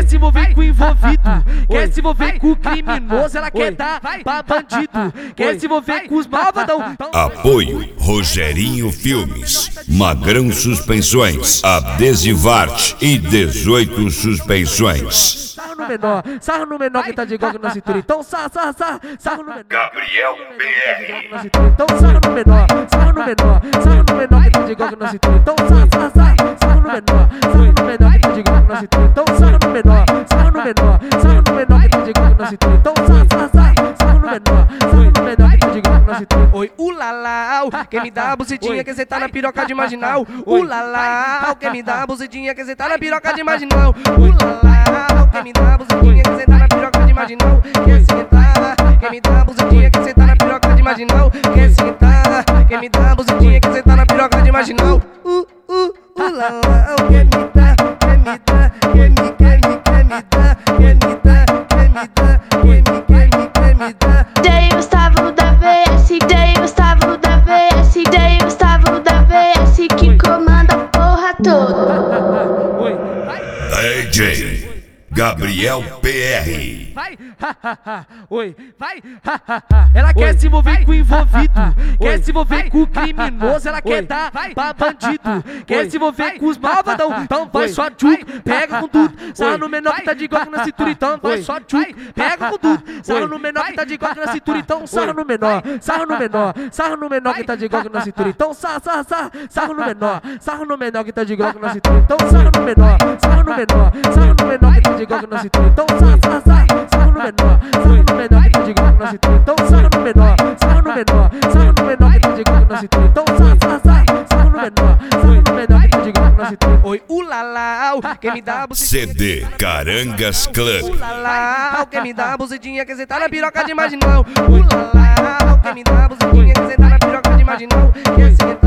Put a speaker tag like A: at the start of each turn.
A: se envolver com o envolvido, quer se envolver com o criminoso, ela quer dar pra bandido, quer se envolver com os malvadão.
B: Apoio Rogerinho Filmes, Magrão Suspensões, Adesivarte e 18 Suspensões.
A: Sarra no menor que tá de igual na cintura. Então sarra no menor.
B: Gabriel PR.
A: Então sarra no menor que tá de igual na cintura. Então sarra no menor que tá de igual na cintura. Então sarra no menor que tá de igual na cintura. Então sarra no menor que tá de igual na cintura.
C: Oi, ulalau, quem me dá a bucetinha que cê tá na piroca de marginal. Ulalau, quem me dá a bucetinha que cê tá na piroca de marginal. Ulalau, quem me dá a bucetinha que cê tá na piroca de marginal. Quer sentar, quem me dá a bucetinha que cê tá na piroca de marginal. Quer sentar, quem me dá a bucetinha que cê tá na piroca de marginal. Ulalau, quem me dá, quem me dá, quem me dá, quem me dá, quem me dá, quem me dá.
D: DJ Gustavo da VS, DJ Gustavo da VS, DJ Gustavo da VS que comanda a porra toda.
B: DJ Gabriel PR.
A: Ela quer se envolver com o envolvido, quer se envolver com o criminoso, ela quer dar pra bandido, quer se envolver com os malvadão. Então vai só tchuc, pega com tudo. Sarra no menor que tá de igual na cintura, então vai só tchuc, pega com tudo. Sarra no menor que tá de igual na cintura, então sarra no menor que tá de igual na cintura. Então sarra no menor que tá de igual na cintura. Então sarra no menor que tá de igual na cintura. Então sarra no menor que tá de igual na cintura. Então sarra no menor que tá de igual na cintura. Então sarra no menor que tá de igual na cintura.
C: Oi, ulalau, quem me dá a bucetinha
B: CD Carangas Club.
C: Ulalau, quem me dá a bucetinha que cê tá na piroca de marginal. Ulalau, quem me dá a bucetinha que cê tá na piroca de marginal. Quer sentar